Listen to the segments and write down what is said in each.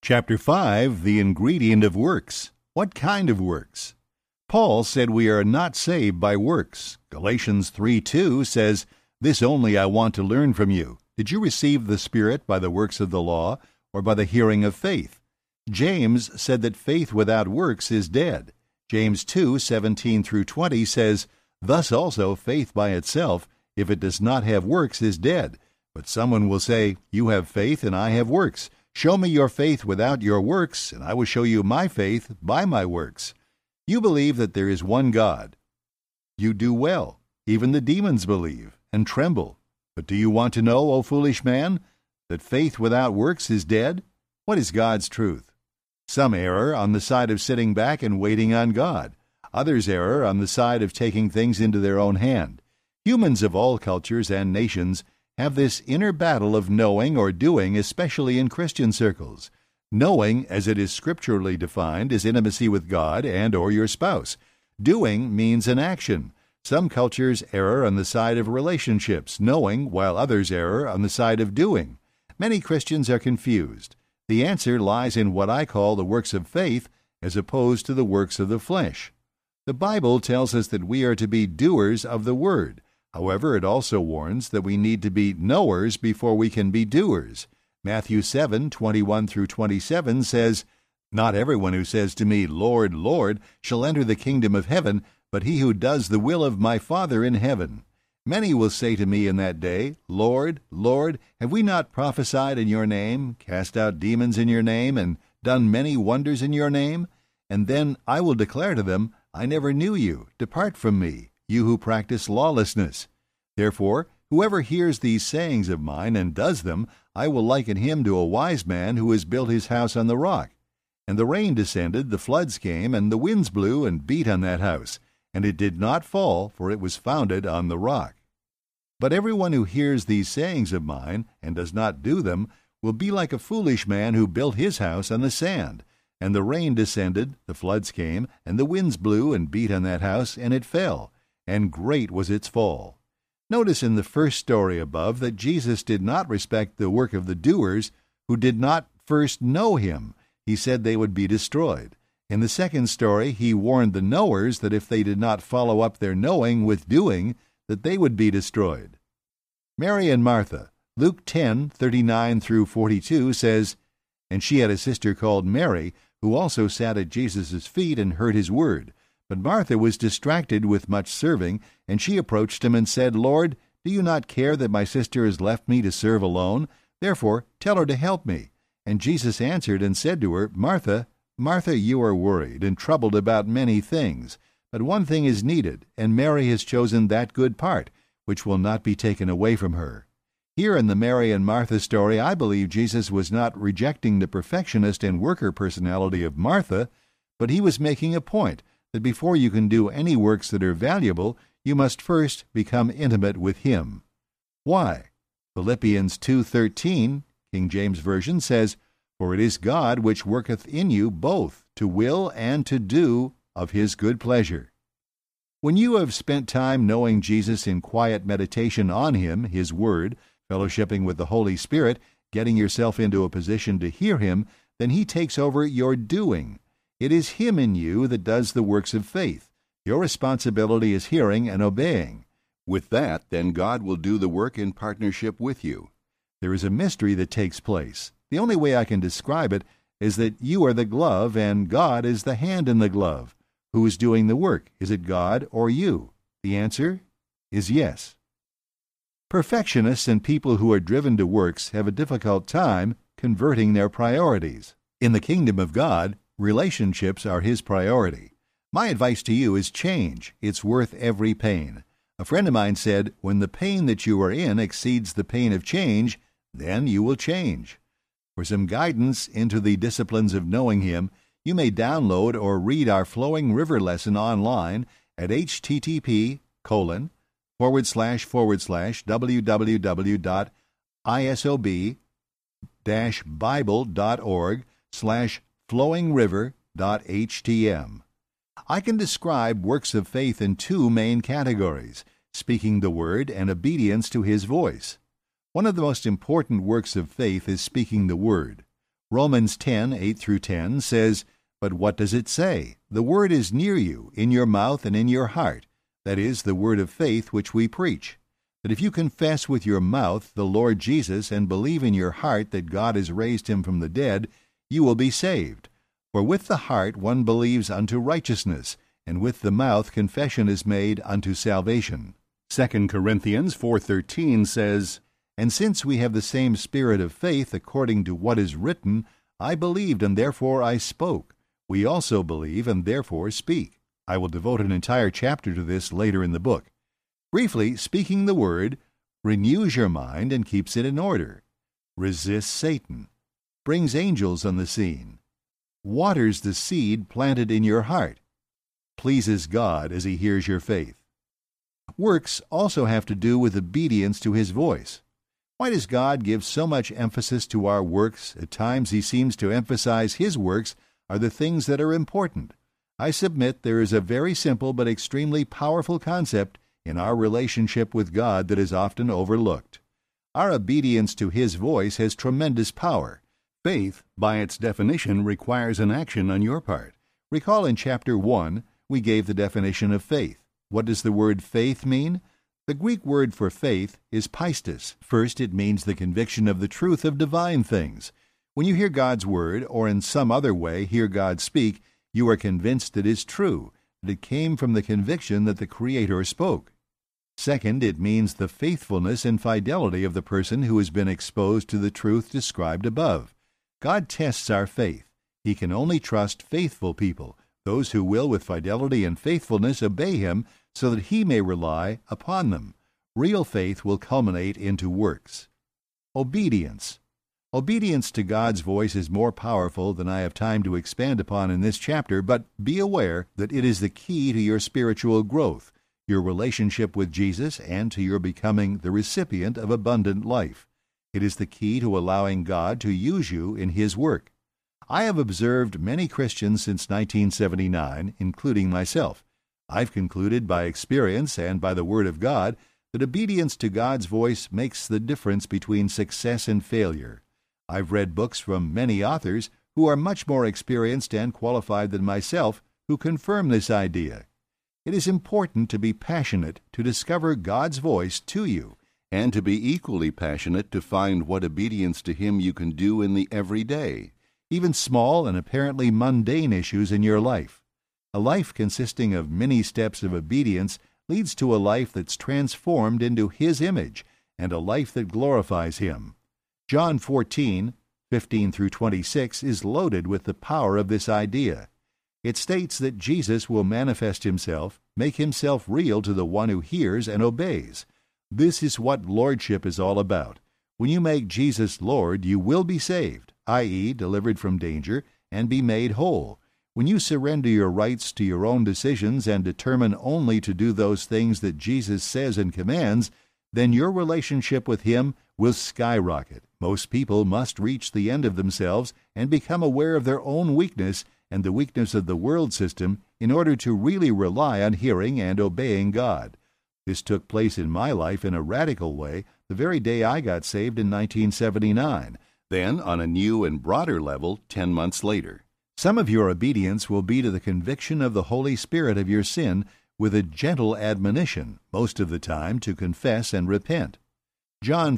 Chapter 5, The Ingredient of Works. What kind of works? Paul said we are not saved by works. Galatians 3:2 says, "This only I want to learn from you. Did you receive the Spirit by the works of the law, or by the hearing of faith?" James said that faith without works is dead. James 2:17-20 says, "Thus also faith by itself, if it does not have works, is dead. But someone will say, 'You have faith, and I have works. Show me your faith without your works, and I will show you my faith by my works.' You believe that there is one God. You do well. Even the demons believe and tremble. But do you want to know, O foolish man, that faith without works is dead? What is God's truth? Some err on the side of sitting back and waiting on God. Others err on the side of taking things into their own hand. Humans of all cultures and nations have this inner battle of knowing or doing, especially in Christian circles. Knowing, as it is scripturally defined, is intimacy with God and or your spouse. Doing means an action. Some cultures err on the side of relationships, knowing, while others err on the side of doing. Many Christians are confused. The answer lies in what I call the works of faith, as opposed to the works of the flesh. The Bible tells us that we are to be doers of the word. However, it also warns that we need to be knowers before we can be doers. Matthew 7:21-27 says, "Not everyone who says to me, 'Lord, Lord,' shall enter the kingdom of heaven, but he who does the will of my Father in heaven. Many will say to me in that day, 'Lord, Lord, have we not prophesied in your name, cast out demons in your name, and done many wonders in your name?' And then I will declare to them, 'I never knew you. Depart from me, you who practice lawlessness.' Therefore, whoever hears these sayings of mine and does them, I will liken him to a wise man who has built his house on the rock. And the rain descended, the floods came, and the winds blew and beat on that house, and it did not fall, for it was founded on the rock. But everyone who hears these sayings of mine and does not do them will be like a foolish man who built his house on the sand. And the rain descended, the floods came, and the winds blew and beat on that house, and it fell, and great was its fall." Notice in the first story above that Jesus did not respect the work of the doers who did not first know him. He said they would be destroyed. In the second story, he warned the knowers that if they did not follow up their knowing with doing, that they would be destroyed. Mary and Martha. Luke 10:39-42 says, "And she had a sister called Mary, who also sat at Jesus' feet and heard his word. But Martha was distracted with much serving, and she approached him and said, 'Lord, do you not care that my sister has left me to serve alone? Therefore tell her to help me.' And Jesus answered and said to her, 'Martha, Martha, you are worried and troubled about many things. But one thing is needed, and Mary has chosen that good part, which will not be taken away from her.'" Here in the Mary and Martha story, I believe Jesus was not rejecting the perfectionist and worker personality of Martha, but he was making a point that before you can do any works that are valuable, you must first become intimate with him. Why? Philippians 2:13, King James Version says, "For it is God which worketh in you both to will and to do of his good pleasure." When you have spent time knowing Jesus in quiet meditation on him, his word, fellowshipping with the Holy Spirit, getting yourself into a position to hear him, then he takes over your doing. It is him in you that does the works of faith. Your responsibility is hearing and obeying. With that, then God will do the work in partnership with you. There is a mystery that takes place. The only way I can describe it is that you are the glove and God is the hand in the glove. Who is doing the work? Is it God or you? The answer is yes. Perfectionists and people who are driven to works have a difficult time converting their priorities. In the kingdom of God, relationships are his priority. My advice to you is change. It's worth every pain. A friend of mine said, "When the pain that you are in exceeds the pain of change, then you will change." For some guidance into the disciplines of knowing him, you may download or read our Flowing River lesson online at http://www.isob-bible.org/flowingriver.htm. I can describe works of faith in two main categories: speaking the word and obedience to his voice. One of the most important works of faith is speaking the word. Romans 10:8-10 says, "But what does it say? The word is near you, in your mouth and in your heart. That is the word of faith which we preach. That if you confess with your mouth the Lord Jesus and believe in your heart that God has raised him from the dead, you will be saved. For with the heart one believes unto righteousness, and with the mouth confession is made unto salvation." 2 Corinthians 4:13 says, "And since we have the same spirit of faith according to what is written, I believed and therefore I spoke. We also believe and therefore speak." I will devote an entire chapter to this later in the book. Briefly, speaking the word renews your mind and keeps it in order, resists Satan, brings angels on the scene, waters the seed planted in your heart, pleases God as he hears your faith. Works also have to do with obedience to his voice. Why does God give so much emphasis to our works? At times he seems to emphasize his works are the things that are important. I submit there is a very simple but extremely powerful concept in our relationship with God that is often overlooked. Our obedience to his voice has tremendous power. Faith, by its definition, requires an action on your part. Recall in chapter 1, we gave the definition of faith. What does the word faith mean? The Greek word for faith is pistis. First, it means the conviction of the truth of divine things. When you hear God's word, or in some other way hear God speak, you are convinced it is true, that it came from the conviction that the Creator spoke. Second, it means the faithfulness and fidelity of the person who has been exposed to the truth described above. God tests our faith. He can only trust faithful people, those who will with fidelity and faithfulness obey him, so that he may rely upon them. Real faith will culminate into works. Obedience. Obedience to God's voice is more powerful than I have time to expand upon in this chapter, but be aware that it is the key to your spiritual growth, your relationship with Jesus, and to your becoming the recipient of abundant life. It is the key to allowing God to use you in his work. I have observed many Christians since 1979, including myself. I've concluded by experience and by the Word of God that obedience to God's voice makes the difference between success and failure. I've read books from many authors who are much more experienced and qualified than myself who confirm this idea. It is important to be passionate to discover God's voice to you, and to be equally passionate to find what obedience to him you can do in the everyday, even small and apparently mundane issues in your life. A life consisting of many steps of obedience leads to a life that's transformed into his image, and a life that glorifies him. John 14:15-26 is loaded with the power of this idea. It states that Jesus will manifest himself, make himself real to the one who hears and obeys. This is what lordship is all about. When you make Jesus Lord, you will be saved, i.e., delivered from danger, and be made whole. When you surrender your rights to your own decisions and determine only to do those things that Jesus says and commands, then your relationship with him will skyrocket. Most people must reach the end of themselves and become aware of their own weakness and the weakness of the world system in order to really rely on hearing and obeying God. This took place in my life in a radical way the very day I got saved in 1979, then on a new and broader level 10 months later. Some of your obedience will be to the conviction of the Holy Spirit of your sin with a gentle admonition, most of the time to confess and repent. John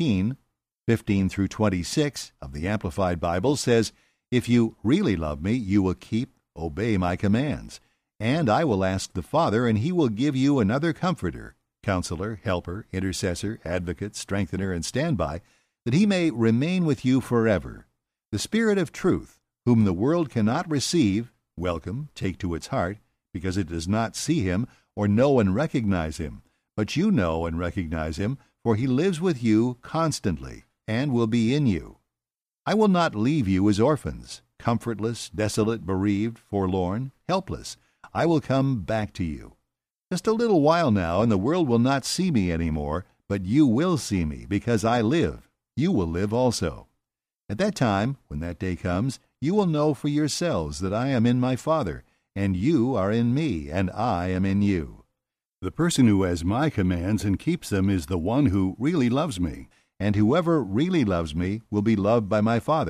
14:15-26 of the Amplified Bible says, "If you really love me, you will obey my commands. And I will ask the Father, and he will give you another Comforter, Counselor, Helper, Intercessor, Advocate, Strengthener, and Standby, that he may remain with you forever. The Spirit of truth, whom the world cannot receive, welcome, take to its heart, because it does not see him or know and recognize him. But you know and recognize him, for he lives with you constantly, and will be in you. I will not leave you as orphans, comfortless, desolate, bereaved, forlorn, helpless. I will come back to you. Just a little while now, and the world will not see me any more, but you will see me, because I live. You will live also. At that time, when that day comes, you will know for yourselves that I am in my Father, and you are in me, and I am in you. The person who has my commands and keeps them is the one who really loves me, and whoever really loves me will be loved by my Father,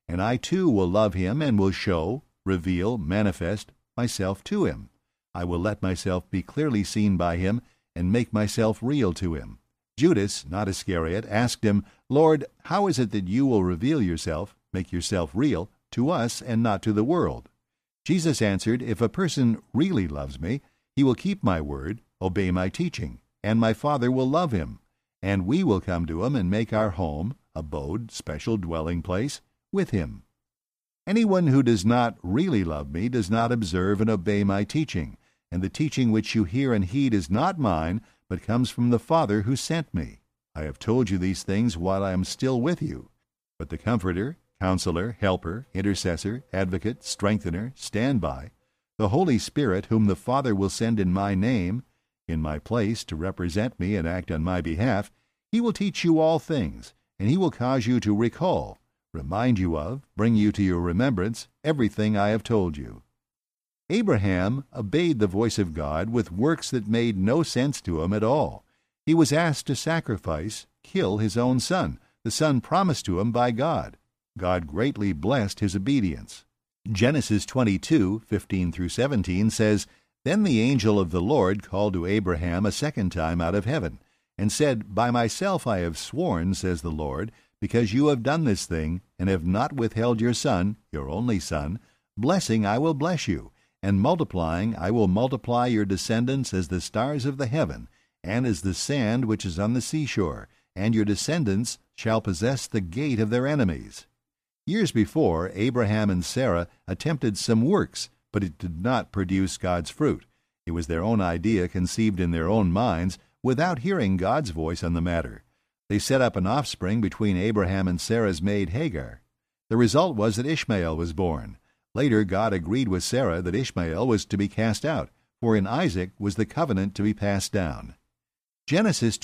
and I too will love him and will show, reveal, manifest myself to him. I will let myself be clearly seen by him and make myself real to him. Judas, not Iscariot, asked him, Lord, how is it that you will reveal yourself, make yourself real, to us and not to the world? Jesus answered, If a person really loves me, he will keep my word, obey my teaching, and my Father will love him, and we will come to him and make our home, abode, special dwelling place, with him. Anyone who does not really love me does not observe and obey my teaching, and the teaching which you hear and heed is not mine, but comes from the Father who sent me. I have told you these things while I am still with you. But the Comforter, Counselor, Helper, Intercessor, Advocate, Strengthener, Standby, the Holy Spirit, whom the Father will send in my name, in my place, to represent me and act on my behalf, he will teach you all things, and he will cause you to recall, remind you of, bring you to your remembrance, everything I have told you. Abraham obeyed the voice of God with works that made no sense to him at all. He was asked to sacrifice, kill his own son, the son promised to him by God. God greatly blessed his obedience. Genesis 22:15-17 says, Then the angel of the Lord called to Abraham a second time out of heaven, and said, By myself I have sworn, says the Lord, because you have done this thing, and have not withheld your son, your only son, blessing I will bless you, and multiplying I will multiply your descendants as the stars of the heaven, and as the sand which is on the seashore, and your descendants shall possess the gate of their enemies. Years before, Abraham and Sarah attempted some works, but it did not produce God's fruit. It was their own idea conceived in their own minds, without hearing God's voice on the matter. They set up an offspring between Abraham and Sarah's maid Hagar. The result was that Ishmael was born. Later, God agreed with Sarah that Ishmael was to be cast out, for in Isaac was the covenant to be passed down. Genesis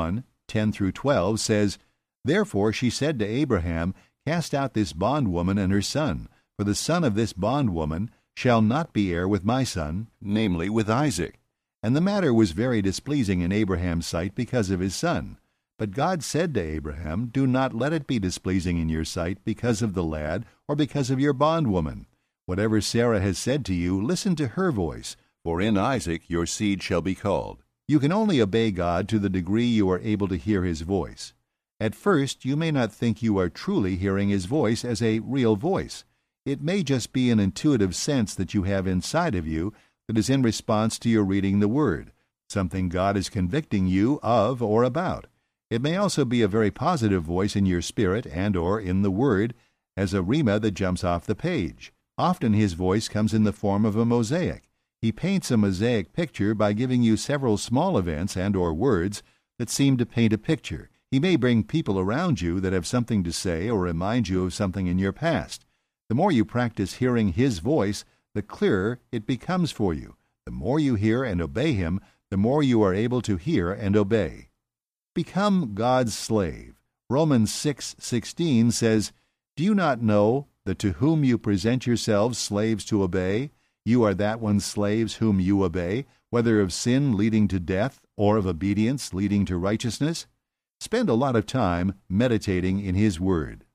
21:10-12 says, Therefore she said to Abraham, Cast out this bondwoman and her son, for the son of this bondwoman shall not be heir with my son, namely with Isaac. And the matter was very displeasing in Abraham's sight because of his son. But God said to Abraham, Do not let it be displeasing in your sight because of the lad or because of your bondwoman. Whatever Sarah has said to you, listen to her voice, for in Isaac your seed shall be called. You can only obey God to the degree you are able to hear his voice. At first, you may not think you are truly hearing his voice as a real voice. It may just be an intuitive sense that you have inside of you that is in response to your reading the Word, something God is convicting you of or about. It may also be a very positive voice in your spirit and or in the Word as a rhema that jumps off the page. Often his voice comes in the form of a mosaic. He paints a mosaic picture by giving you several small events and or words that seem to paint a picture. He may bring people around you that have something to say or remind you of something in your past. The more you practice hearing his voice, the clearer it becomes for you. The more you hear and obey him, the more you are able to hear and obey. Become God's slave. Romans 6:16 says, Do you not know that to whom you present yourselves slaves to obey, you are that one's slaves whom you obey, whether of sin leading to death or of obedience leading to righteousness? Spend a lot of time meditating in his word.